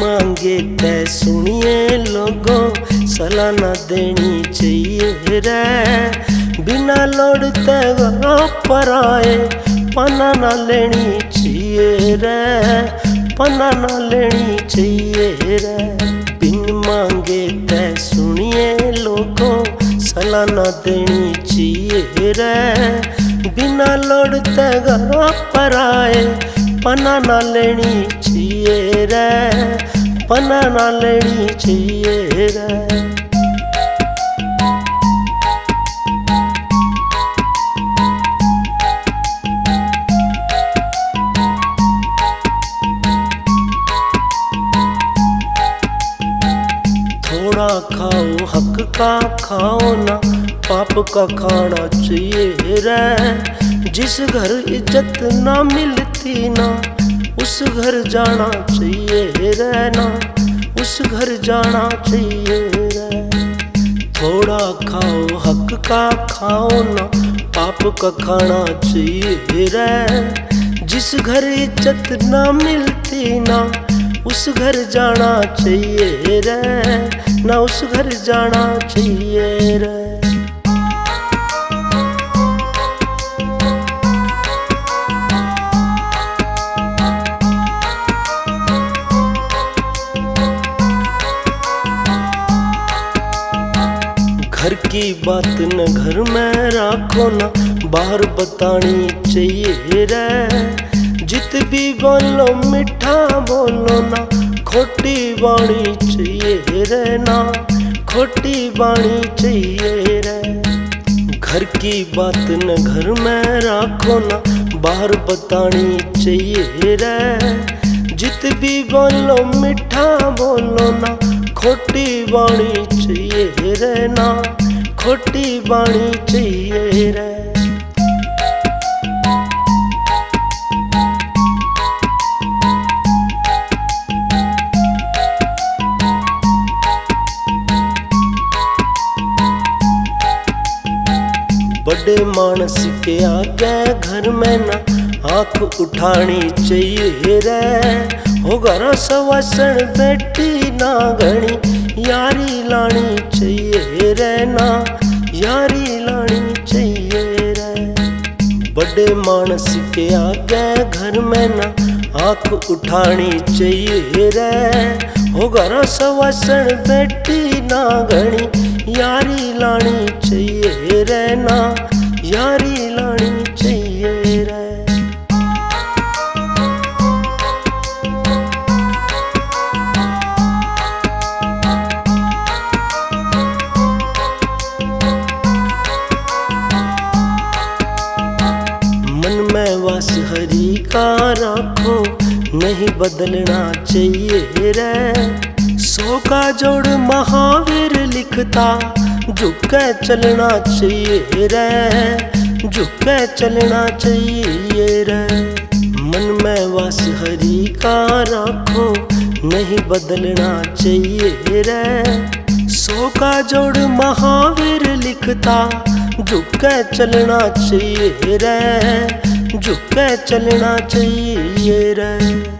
मांगे तै सुनिए लोगों, सलाह ना देनी चाहिए रे। बिना लौड़ते घरों पर आए, पना ना लेनी चाहिए रे, पना ना लेनी चाहिए रे। बिन मांगे तै सुनिए लोगों, सलाह ना देनी चाहिए रे। बिना लौड़ते घरों पर आए, पना ना लेनी चाहिए रे, पना ना लेनी चाहिए रे। थोड़ा खाओ हक का खाओ ना, पाप का खाना चाहिए रे। जिस घर इज्जत ना मिलती ना, उस घर जाना चाहिए रे ना, उस घर जाना चाहिए रे। थोड़ा खाओ हक का खाओ ना, पाप का खाना चाहिए रे। जिस घर इज्जत ना मिलती ना, उस घर जाना चाहिए रे ना, उस घर जाना चाहिए रे। घर की बात न घर में राखो ना, बाहर बतानी चाहिए रे। जित भी बोलो मीठा बोलो ना, खोटी बाणी चाहिए रे ना, खोटी बाणी चाहिए रे। घर की बात न घर में राखो ना, बाहर बतानी चाहिए रे। जित भी बोलो मीठा बोलो ना, खोटी बाणी चाहिए रे ना, खोटी बाणी चाहिए रे। बड़े मानस के आगे घर में ना आँख उठानी चाहिए रे। हो घर सवासण बेटी ना घनी, यारी लानी चाहिए रे ना, यारी लानी चाहिए रे। बड़े मानस के आगे घर में ना आँख उठानी चाहिए रे। हो घर सवासण बेटी ना घनी, यारी लानी चाहिए रे ना, यारी लानी चाहिए रे। मन में वास हरि का रखो, नहीं बदलना चाहिए रे। 100 का जोड़ महावीर लिखता, झुक के चलना चाहिए रे, झुक के चलना चाहिए रे। मन में वास हरि का रखो, नहीं बदलना चाहिए रे। 100 का जोड़ महावीर लिखता, झुक के चलना चाहिए रे, झुक के चलना चाहिए रे।